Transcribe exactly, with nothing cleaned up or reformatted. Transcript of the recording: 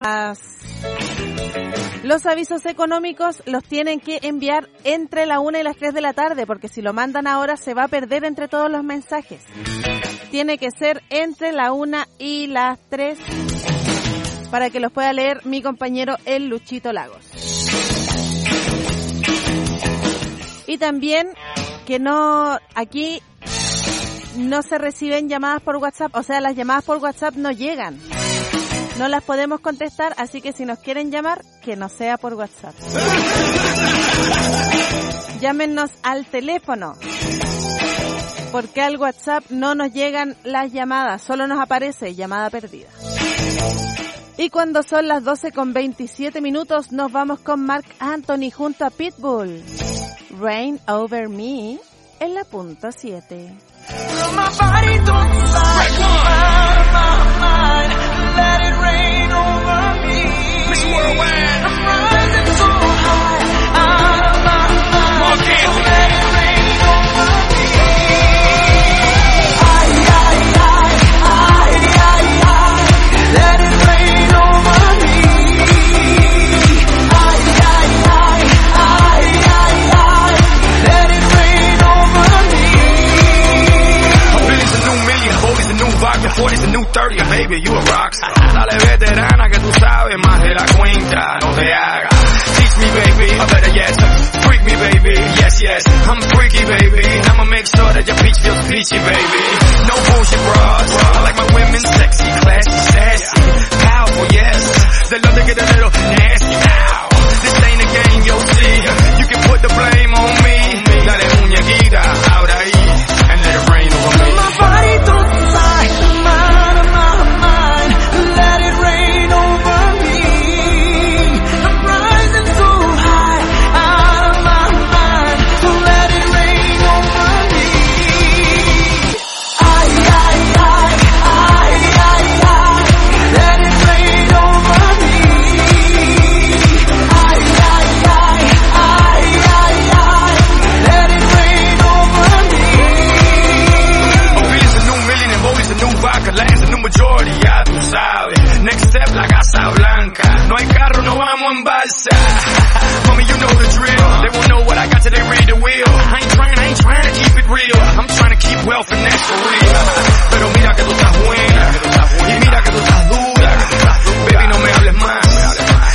Los avisos económicos los tienen que enviar entre la una y las tres de la tarde, porque si lo mandan ahora se va a perder entre todos los mensajes. Tiene que ser entre la una y las tres para que los pueda leer mi compañero el Luchito Lagos. Y también que no, aquí no se reciben llamadas por WhatsApp, o sea, las llamadas por WhatsApp no llegan. No las podemos contestar, así que si nos quieren llamar, que no sea por WhatsApp. Llámenos al teléfono, porque al WhatsApp no nos llegan las llamadas, solo nos aparece llamada perdida. Y cuando son las doce con veintisiete minutos, nos vamos con Marc Anthony junto a Pitbull. Rain Over Me en la punto siete. My body don't lie, my mind, let it rain on